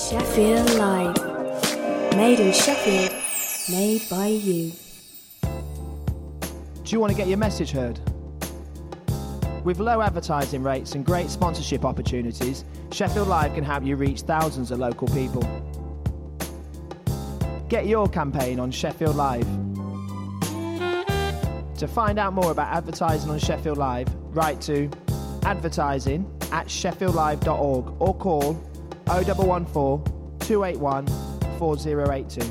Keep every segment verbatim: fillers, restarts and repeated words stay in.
Sheffield Live. Made in Sheffield, made by you. Do you want to get your message heard? With low advertising rates and great sponsorship opportunities, Sheffield Live can help you reach thousands of local people. Get your campaign on Sheffield Live. To find out more about advertising on Sheffield Live, write to advertising at sheffield live dot org or call oh one one four, two eight one, four oh eight two.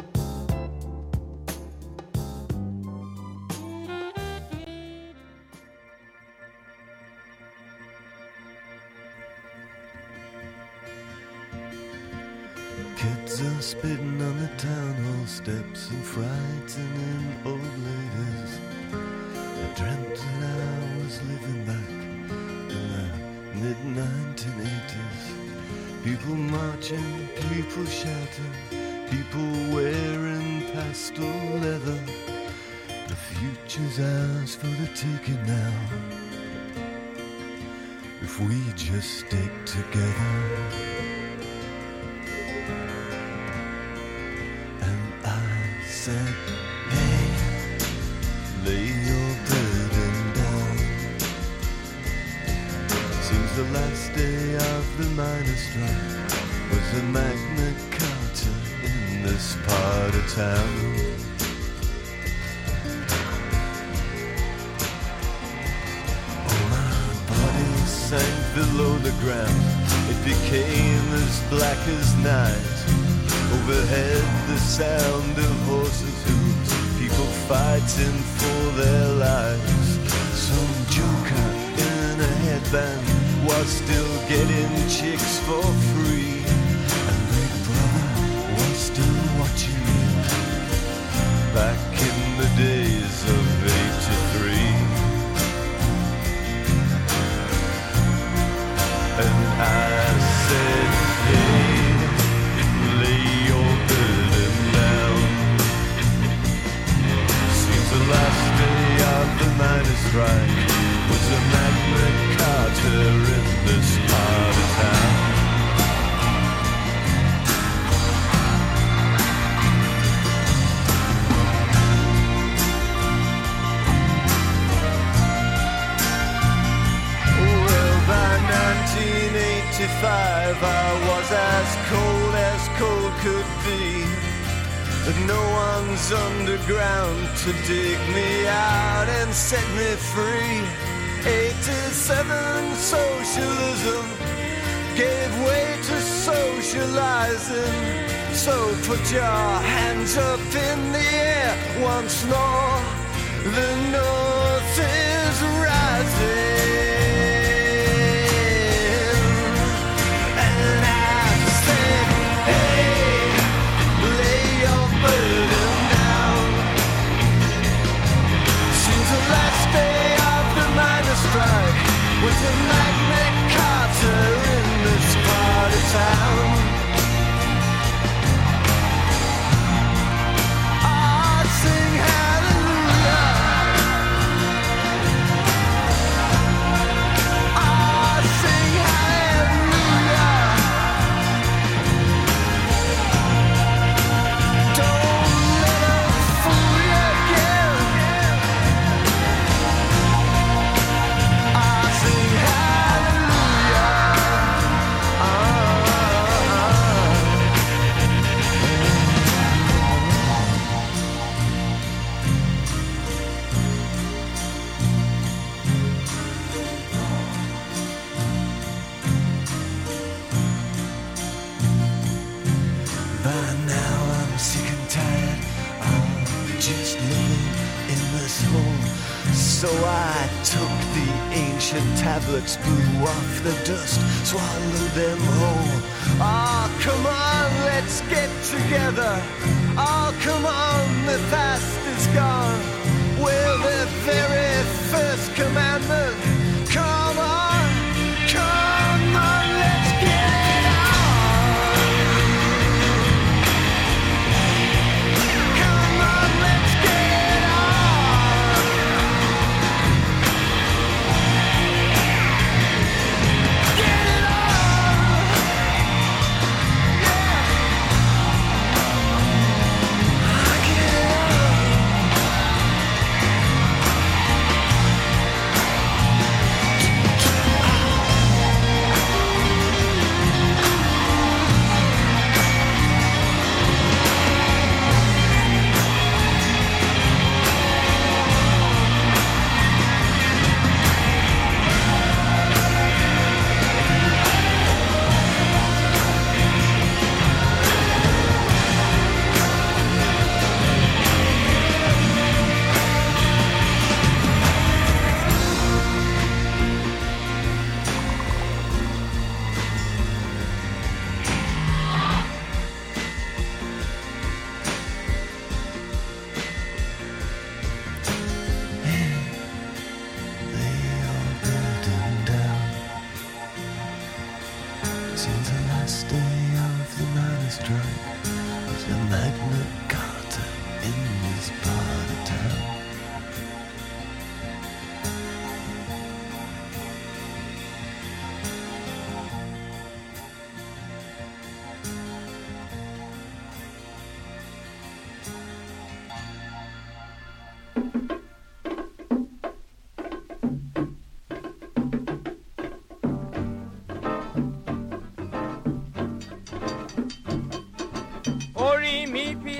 Kids are spitting on the town hall steps and frightening old ladies. I dreamt that I was living back in the mid nineteen eighties. People marching, people shouting, people wearing pastel leather. The future's ours for the taking now, if we just stick together. And I said, hey, lay your burden down. Seems the last day of the miners' strike was a Magna Carta in this part of town. Oh, my body sank below the ground. It became as black as night. Overhead the sound of horses' hooves, people fighting for their lives. Some joker in a headband was still getting chicks for free, and Big Brother was still watching you back in the days of eighty-three. And I said, hey, lay your burden down. Seems the last day of the miners' strike was a Magna Carta in this part of town. Well, by nineteen eighty-five I was as cold as cold could be, but no one's underground to dig me out and set me free. eighty-seven socialism gave way to socializing. So put your hands up in the air once more. The North is rising. And I said, hey, lay your burden down. Seems the last day of the miners' strike was a Magna Carta in this part of town. I sing hallelujah. I sing hallelujah. Don't let them fool you again. I sing hallelujah. By now I'm sick and tired of just living in this hole. So I took the ancient tablets, blew off the dust, swallowed them whole. Oh, come on, let's get together. Oh, come on, the past is gone. Well, the very first commandment. Come on, come on, let's get it on. Come on, let's get it on. Get it on. Yeah.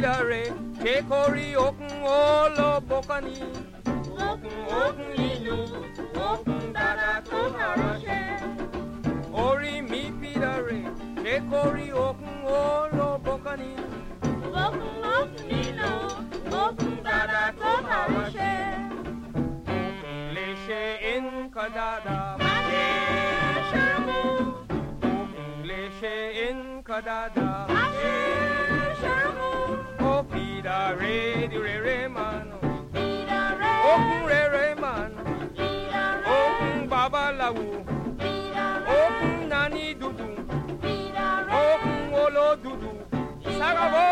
pidare, chekori okun olo bokani. Okun okun linu, okun dada to harashe. Ori mi pidare, chekori okun olo bokani. Okun okun linu, okun dada to harashe. Okun leshe in kadada, okun leshe in kadada. Oh, pida re di re re man, okun re re man, okun baba lawu, okun nani dudu, okun olo dudu, sarabo.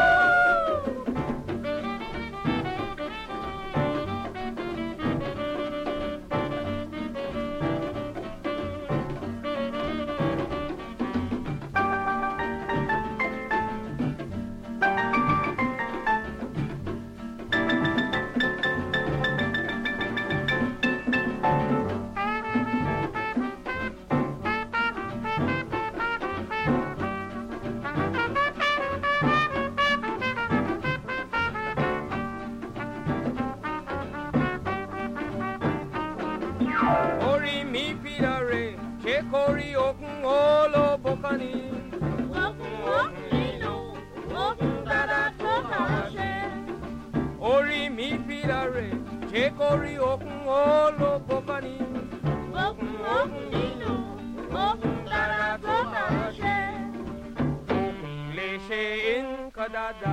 Ori mi pidare, chekori okun olo bokani. Okun okun linu, okun dada to harashe. Ori mi pidare, chekori okun olo bokani. Okun okun linu, okun dada to harashe. Okun leshe in kadada,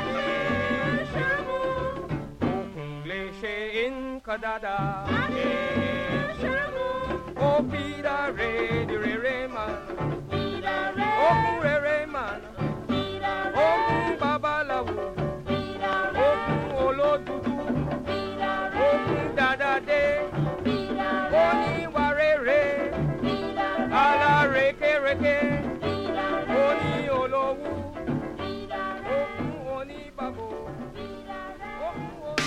okun leshe in kadada. Oh, pida re di re re man, okun re re man, okun baba lawu, okun olo dudu, okun dada de, oni ware re, ala reke reke, oni olo wu, okun oni babo, okun oni.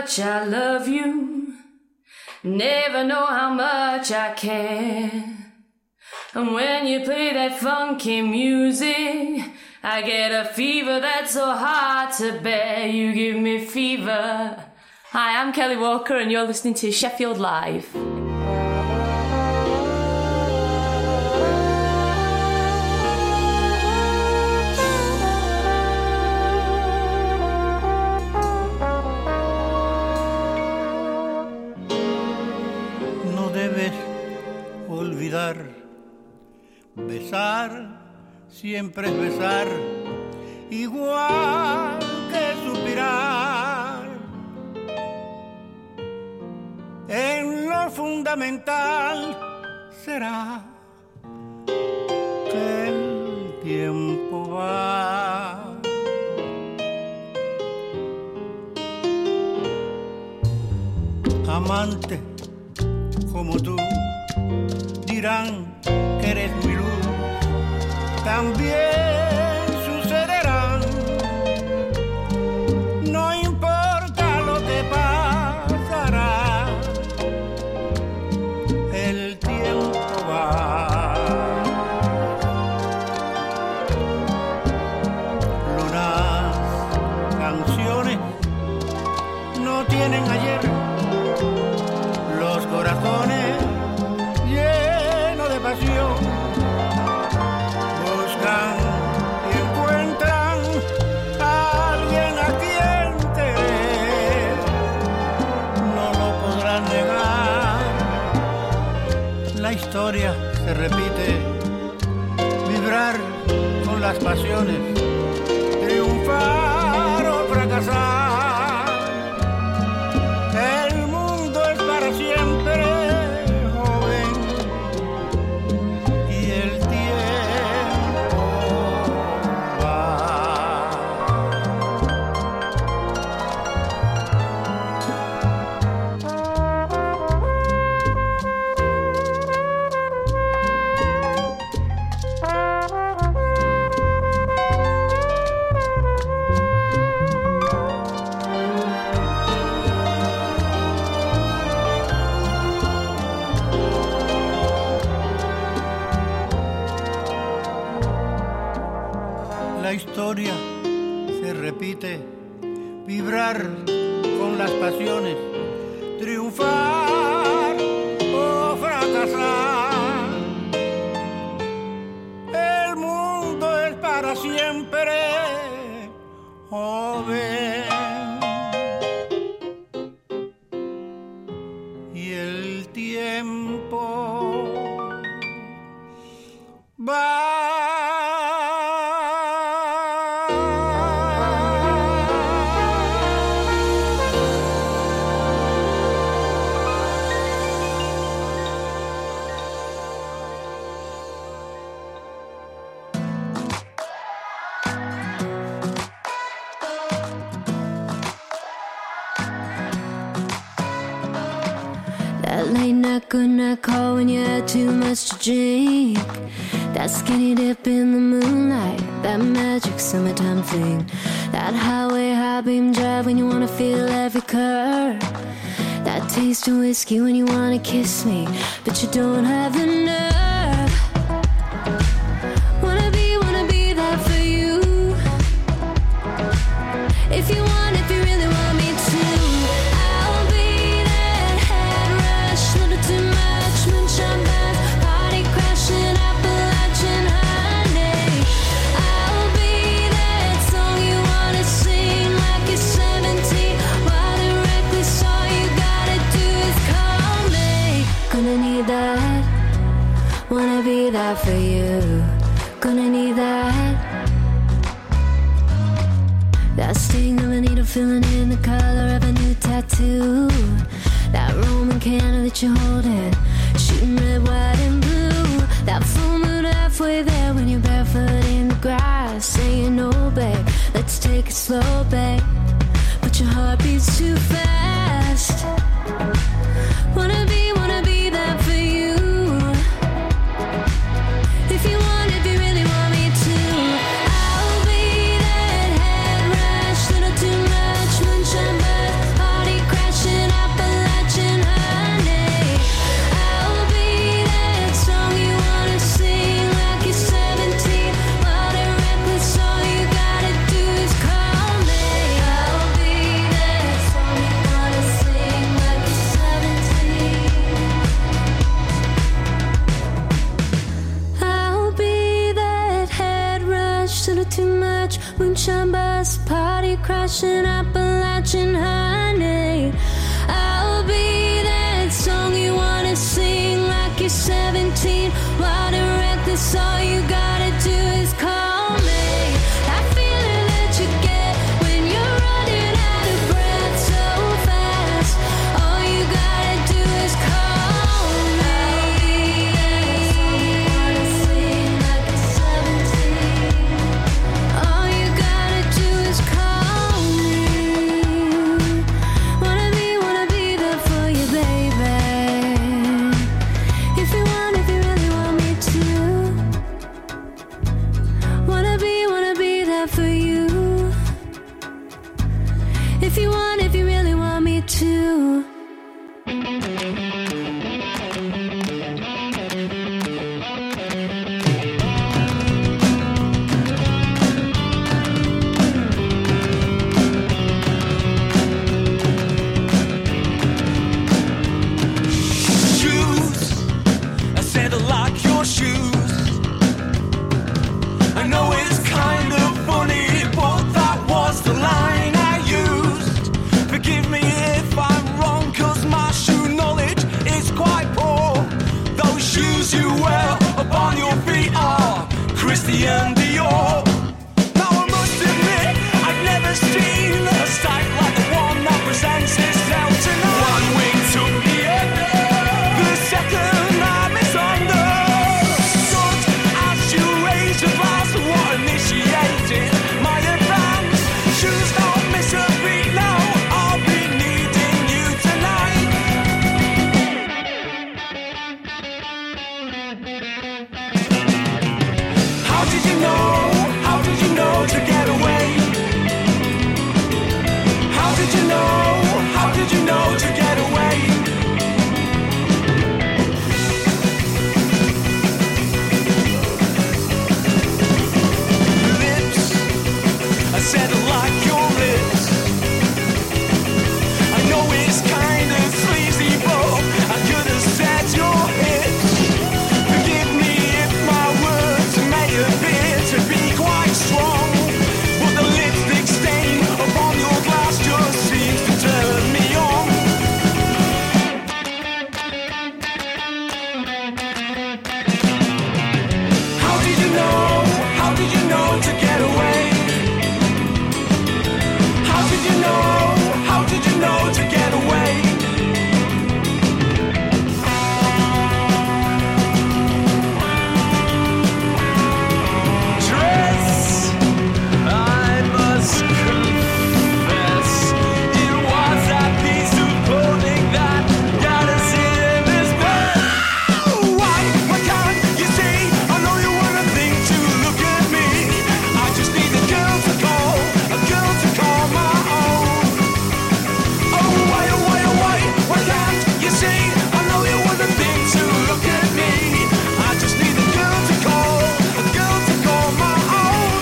much I love you, never know how much I care. And when you play that funky music, I get a fever that's so hard to bear. You give me fever. Hi, I'm Kelly Walker and you're listening to Sheffield Live. No debes olvidar, besar siempre es besar, igual que suspirar. En lo fundamental será que el tiempo va. Amante como tú dirán que eres mi luz. También sucederán, no importa lo que pasará, el tiempo va. Lunas, canciones no tienen ayer, los corazones llenos de pasión y encuentran a alguien a quien querer, no lo podrán negar. La historia se repite, vibrar con las pasiones, triunfar o fracasar. El mundo es para siempre joven y el la historia se repite, vibrar con las pasiones, triunfar o fracasar. El mundo es para siempre joven y el tiempo va. Late night, good night call when you had too much to drink. That skinny dip in the moonlight, that magic summertime fling. That highway high beam drive when you wanna feel every curve. That taste of whiskey when you wanna kiss me, but you don't have the nerve. Wanna be, wanna be there for you. If you want, if you really want me to, I'll be that head rush, little too much, moonshine bath, party crashing, Appalachian honey. I'll be that song you wanna sing like you're seventeen, while the reckless all you gotta do is call me. Gonna need that, wanna be that for you. Gonna need that. That sting of a needle feeling in the color of a new tattoo. That Roman candle that you're holding, shooting red, white and blue. That full moon halfway there when you're barefoot in the grass, saying no babe, let's take it slow babe, but your heart beats too fast. Wanna be, wanna be that for you. If you want, if you really want me to, I'll be that head rush, little too much, moonshine bath, party crash. too much. Moonshine bus, party crashing, Appalachian honey. I'll be that song you wanna sing like you're seventeen. Wild and reckless, all you gotta do is call me. That feeling that you get when you're running out of breath so fast. All you gotta do is call me. I'll be that song you wanna sing like you're seventeen. All you gotta do is call me. Wanna be, wanna be there for you, baby. If you want, if you really want me to. Wanna be, wanna be there for you. If you want, if you really want me to. Shoes, I said I like your shoes. I know it's kind of funny, but that was the line I used. Forgive me if I'm wrong, cause my shoe knowledge is quite poor. Those shoes you wear upon your feet are Christian Dior. Now I must admit, I've never seen a sight like the one that presents itself tonight. One wing took the other, the second I'm is under. Such as you raise your glass, what initiated my advance. Shoes don't miss a beat now, I'll be needing you tonight. How did you know? How did you know to get away? How did you know? How did you know to get away? Lips, I said I like your lips. I know it's kind of sleazy, but I could have said your hips. Forgive me if my words may appear to be quite strong, but the lipstick stain upon your glass just seems to turn me on. How did you know? How did you know to get away? How did you know? How did you know to get away? Dress, I must confess, it was that piece of clothing that got us in this mess. Why, why can't you see? I know you wanna think to look at me. I just need a girl to call, a girl to call my own. Oh, why, oh, why, oh, why, why can't you see? I know you wanna think to look at me. I just need a girl to call, a girl to call my own.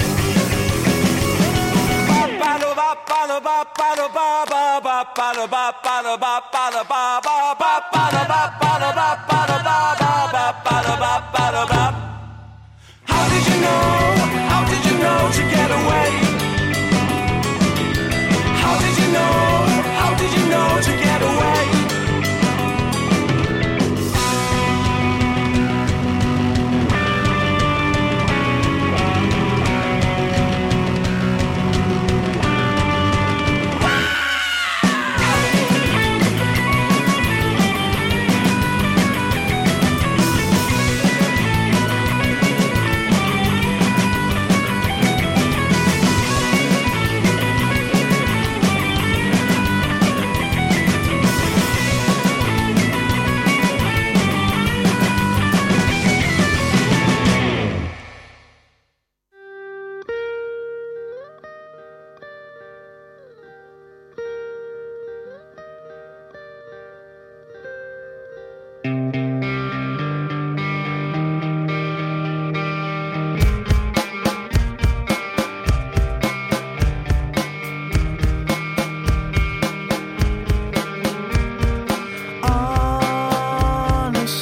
How did you know? How did you know to get away? How did you know? How did you know to get away?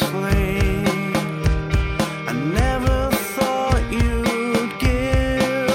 Honestly, I never thought you'd give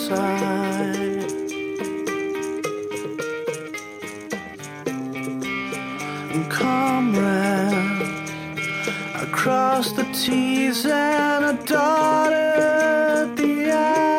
side. And comrades, across the T's and a dot at the I.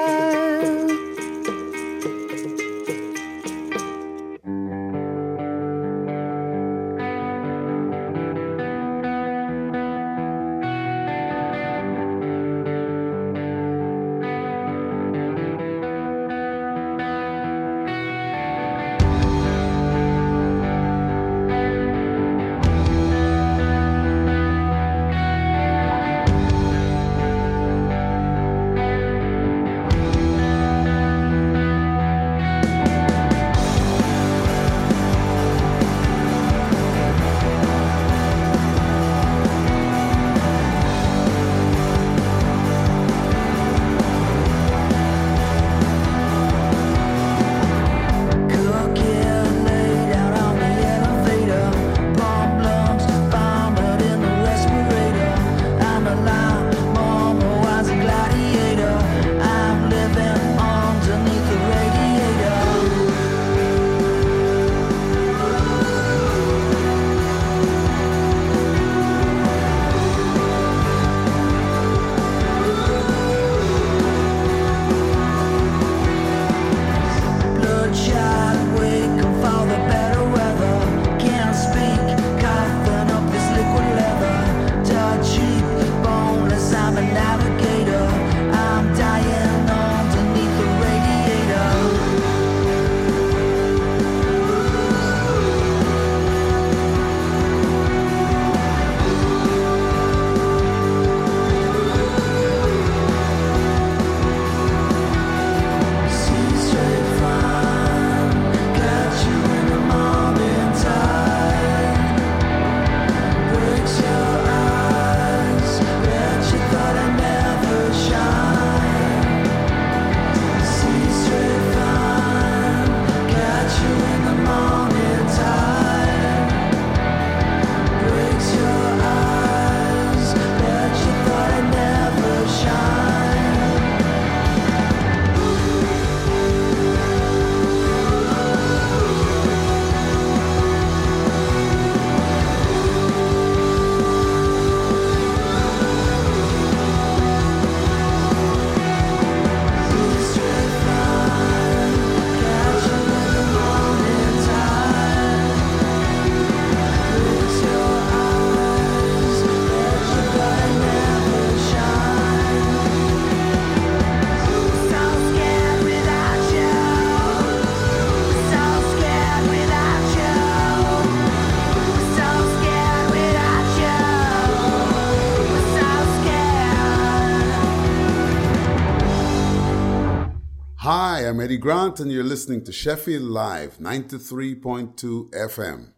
Hi, I'm Eddie Grant, and you're listening to Sheffield Live, ninety-three point two F M.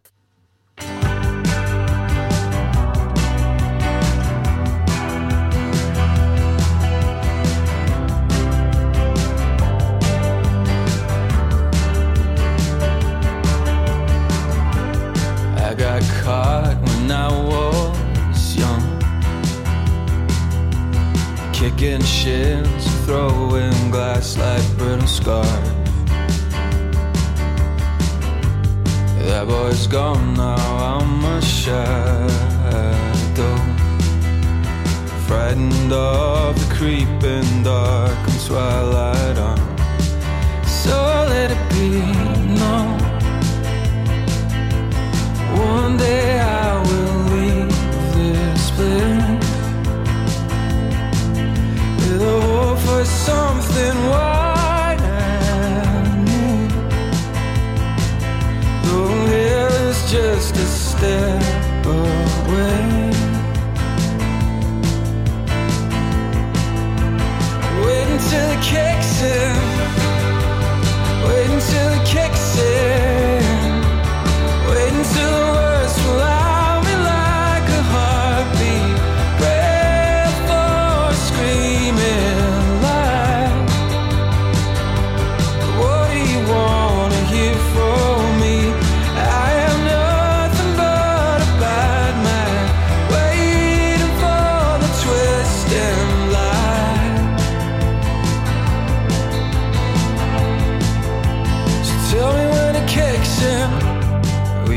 I got caught when I was young, kicking shins, throwing glass like brittle scarf. That boy's gone now, I'm a shadow, frightened of the creeping dark and twilight on. So let it be known, one day I will leave this place with a hope for something wide and new. Though here is just a step away, wait until it kicks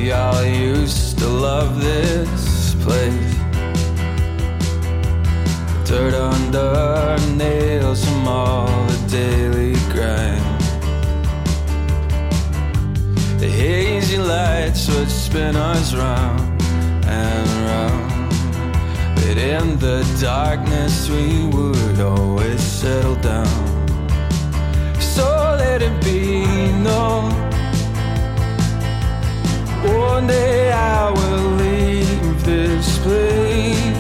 We all used to love this place. Dirt under our nails from all the daily grind. The hazy lights would spin us round and round, but in the darkness we would always settle down. So let it be known, one day I will leave this place.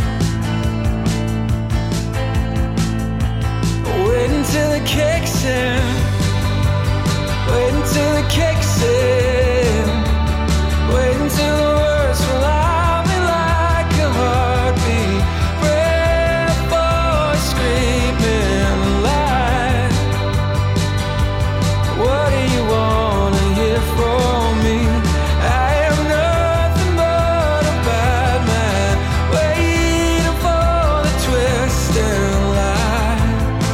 Wait until it kicks in, wait until it kicks in, wait until the words will lie me like a heartbeat. Pray for screaming light. What do you wanna hear from me? I am nothing but a bad man, waiting for the twisted lie.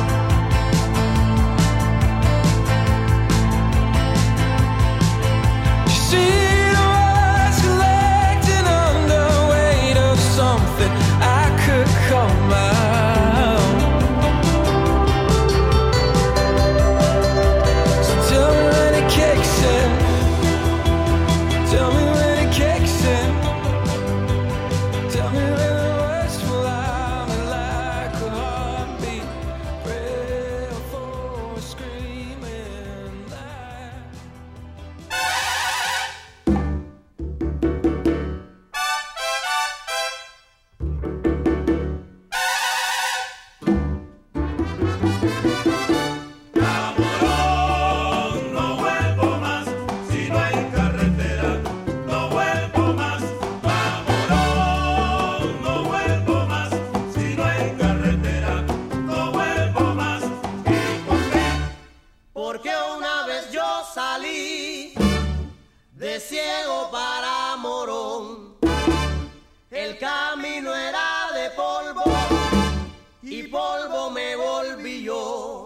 You see the words collecting under weight of something I could come out. So tell me when it kicks in, tell me when it kicks in, tell me when the words fly me like a heartbeat. Pray for a screaming light. No vuelvo más si no hay carretera. No vuelvo más. Amorón, no vuelvo más si no hay carretera. No vuelvo más. ¿Y por qué? Porque una vez yo salí de ciego para Morón. El camino era de polvo y polvo me volví yo.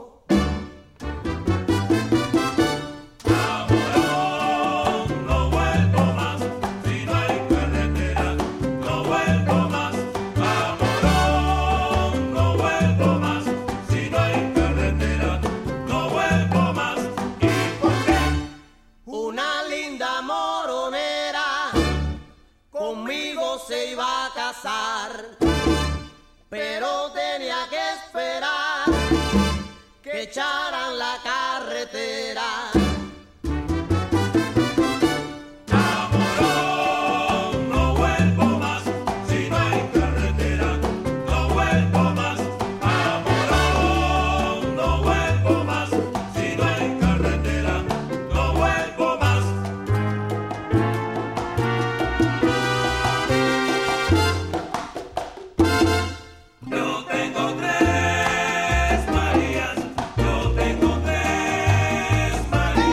Amorón, no vuelvo más si no hay carretera. No vuelvo más. Amorón, no vuelvo más si no hay carretera. No vuelvo más. ¿Y por qué? Una linda moronera conmigo se iba a casar, pero tenía que esperar que echaran la carretera. Amorón, no vuelvo más si no hay carretera. No vuelvo más. Amorón, no vuelvo más si no hay carretera. No vuelvo más. Yo tengo tres Marías, yo tengo tres Marías.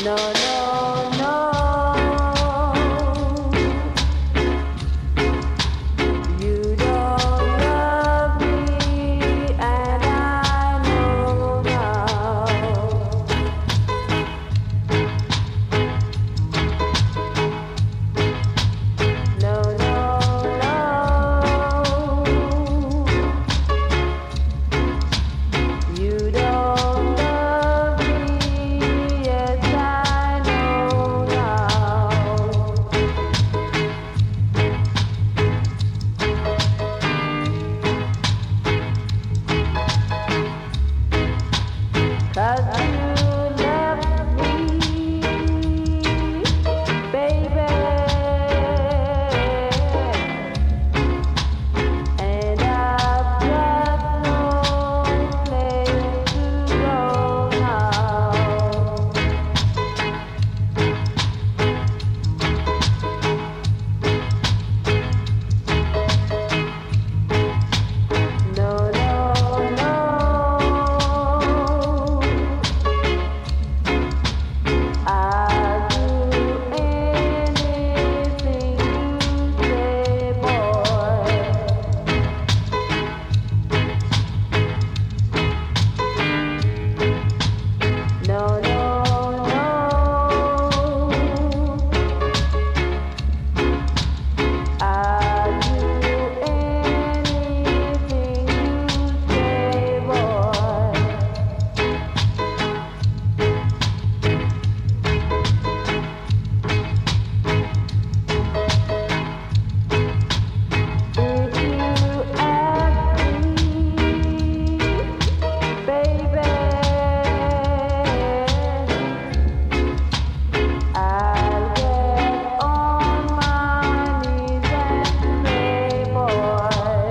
No, no, no. You don't love me, and I know now. No, no, no. You don't love me, yes, I know now. 'Cause you left me, baby, and I've got no place to go now. No, no, no. I'll do anything you say, boy. No, no, no. I'll do anything you say, boy. If you ask me, baby, I'll get on my knees and say, boy.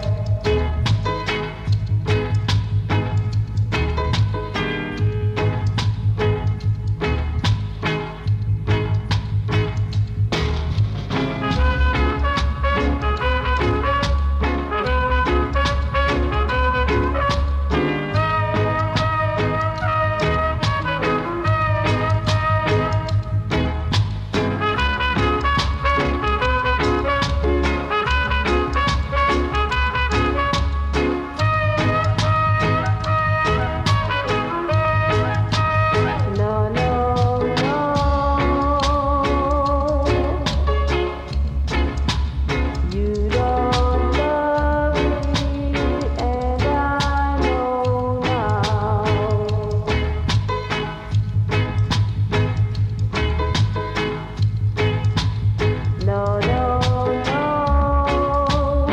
No, no, no. You don't love me, and I know now. No, no, no.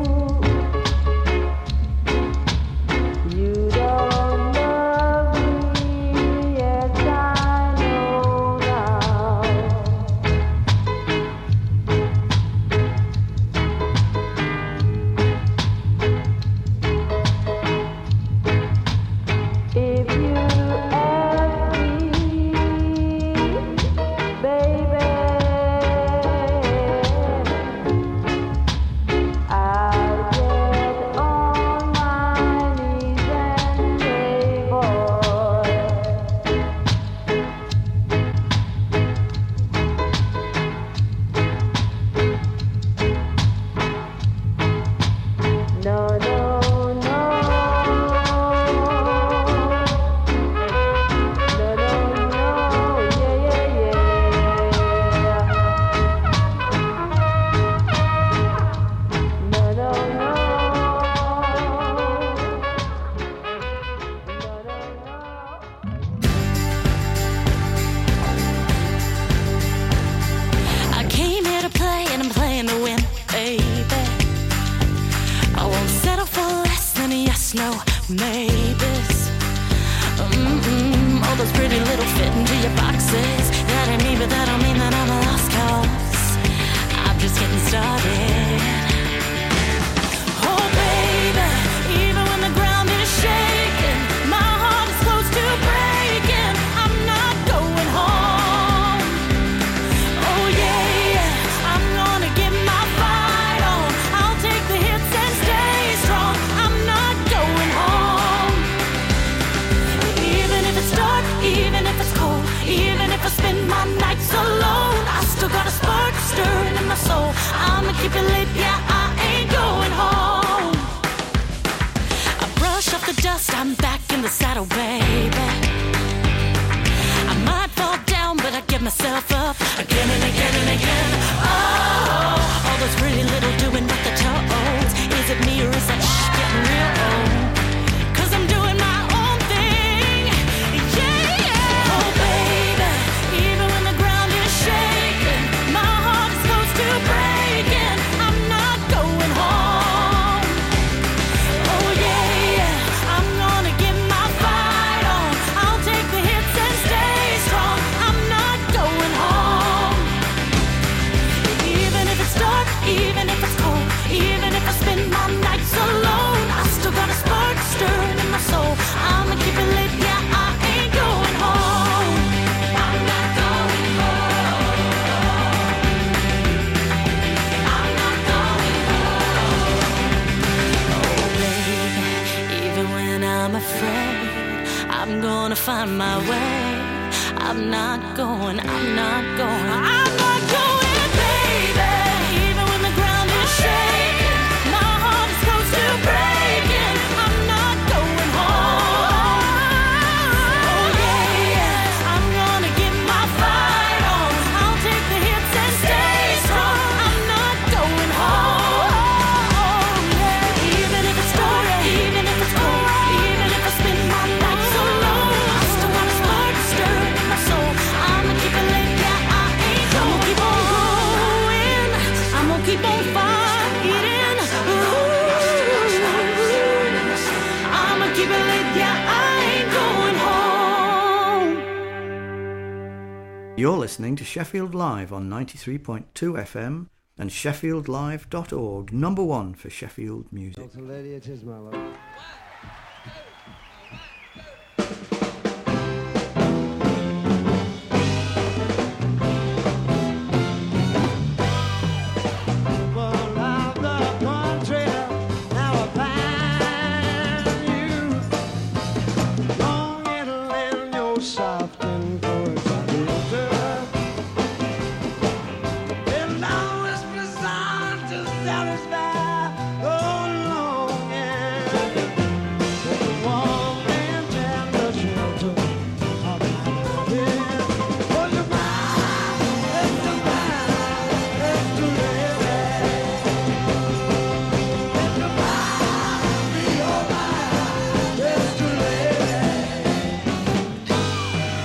You don't love me, yes, I know now. If you ask me, baby, I'll get on my knees and say, boy. No, no, no. No, no, no. Yeah, yeah, yeah. No, no, no. No, no, no. I came here to play and I'm playing to win, baby. I won't settle for less than a yes, no, maybes. Mm-mm, all those pretty little fit into your boxes. That ain't me, but that don't mean that I'm a lost cause. I'm just getting started. Oh, baby, even when the ground is shaking, my heart is close to breaking. I'm not going home. Oh, yeah, I'm gonna give my fight on. I'll take the hits and stay strong. I'm not going home. Even if it's dark, even if it's cold, even if still got a spark stirring in my soul. I'ma keep it lit, yeah, I ain't going home. I brush off the dust, I'm back in the saddle, baby. I might fall down, but I get myself up again and again and again. Oh, all those pretty little doing with the toes. Is it me or is that shh getting real old? 'Cause I'm doing my own thing. Yeah, yeah. Oh, baby, even when the ground is shaking, my heart is close to breaking. I'm not going home. Oh, yeah, yeah. I'm gonna get my fight on. I'll take the hits and stay strong. I'm not going home. Even if it's dark, even if it's cold, even if I spend my nights alone, I still got a spark stirring in my soul. I'ma keep it lit, yeah, I ain't going home. I'm not going home. I'm not going home. Oh, baby, even when I'm afraid, I'm gonna find my way. I'm not going, I'm not going, I'm not going, baby. Even when the ground is shaking, my heart is close to breaking. I'm not going home. Oh, yeah, yeah. I'm gonna get my fight on. I'll take the hits and stay strong. I'm not going home. Yeah. Even if it's dark, even if it's cold, even if I spend my nights alone, I still got a spark stirring in my soul. I'ma keep it lit, yeah, I ain't gonna keep on going. I'm gonna keep on fighting. Ooh. I'ma keep it lit, yeah, I ain't going home. You're listening to Sheffield Live on ninety-three point two F M and sheffield live dot org, number one for Sheffield music. Doctor Lady, it is my love. Well, I'm the country, now I find you. Longing to lend your soft influence on me, and always present to satisfy oh longing for the warm and tender shelter of my bed. Oh, you're mine, it's too mine, it's too late. It's too mine, be all mine, it's too late.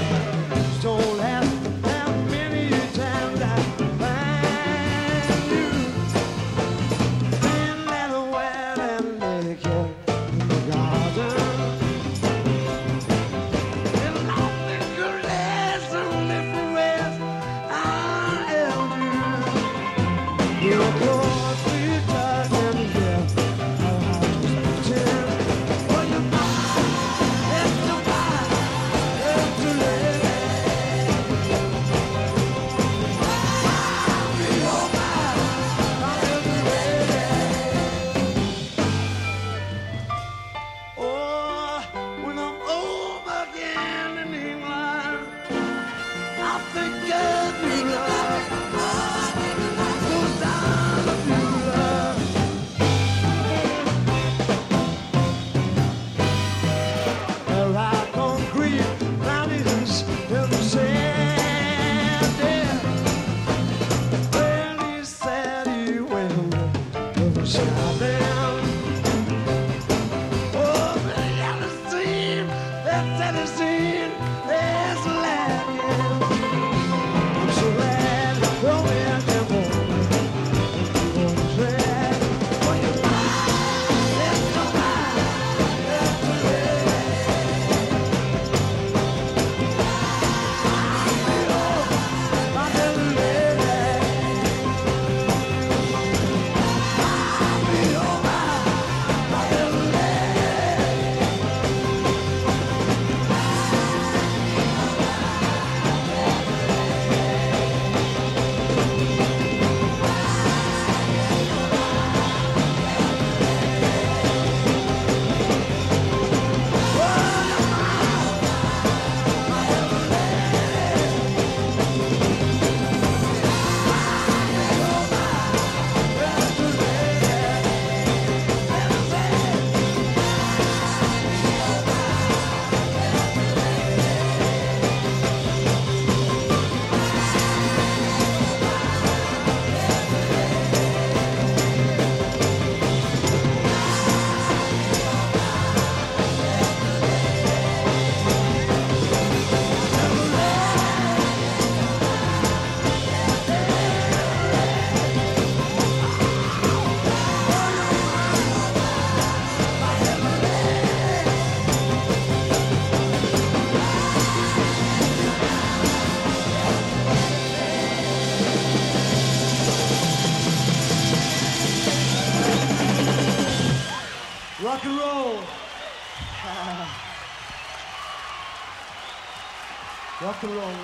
Rock and roll.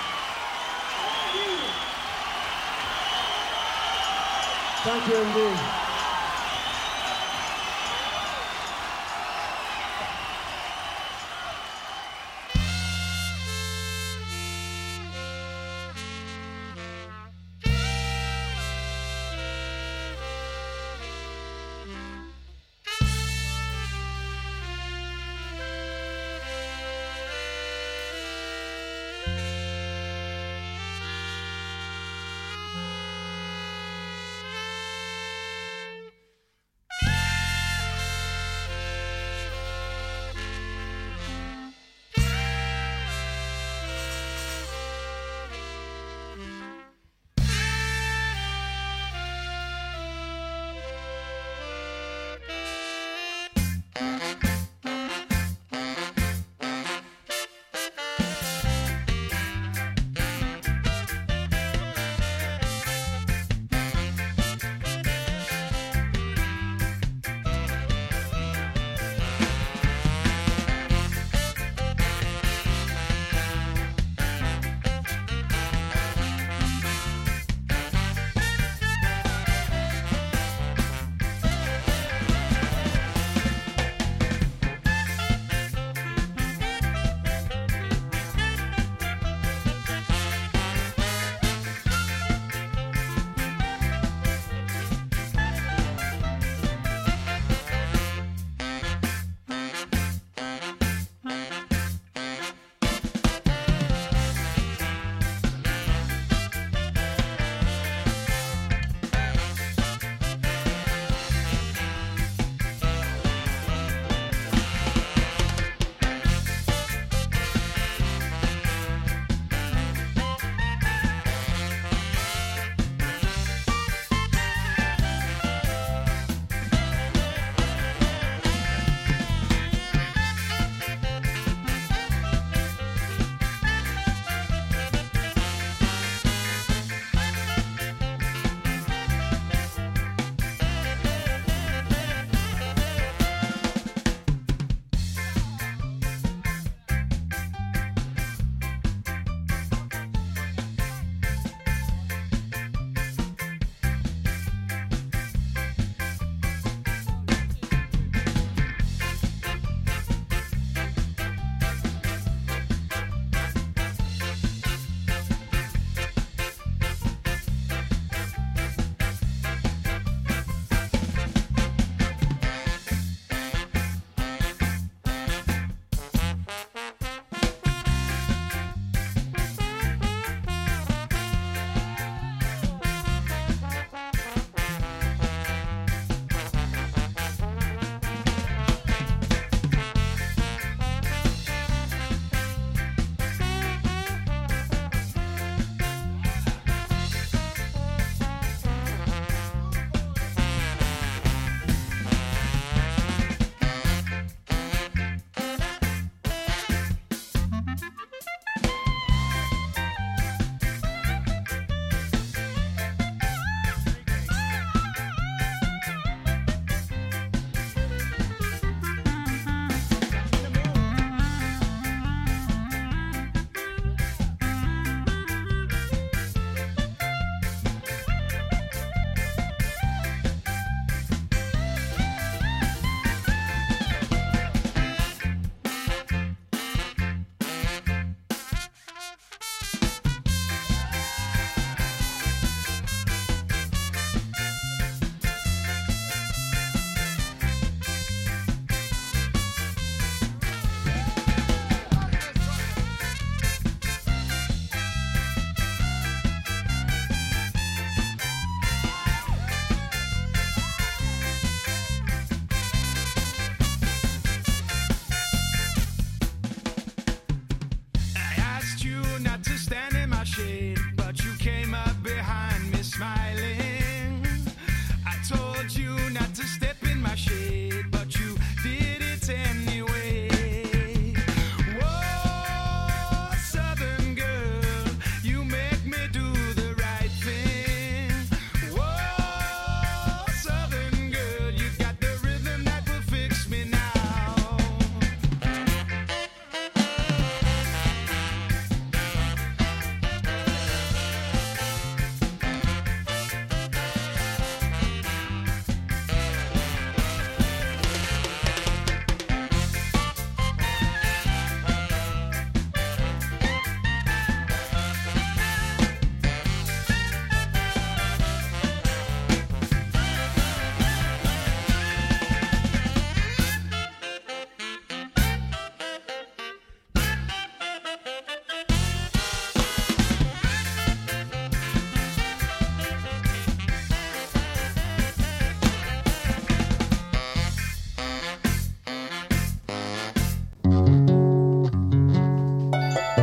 Thank you indeed.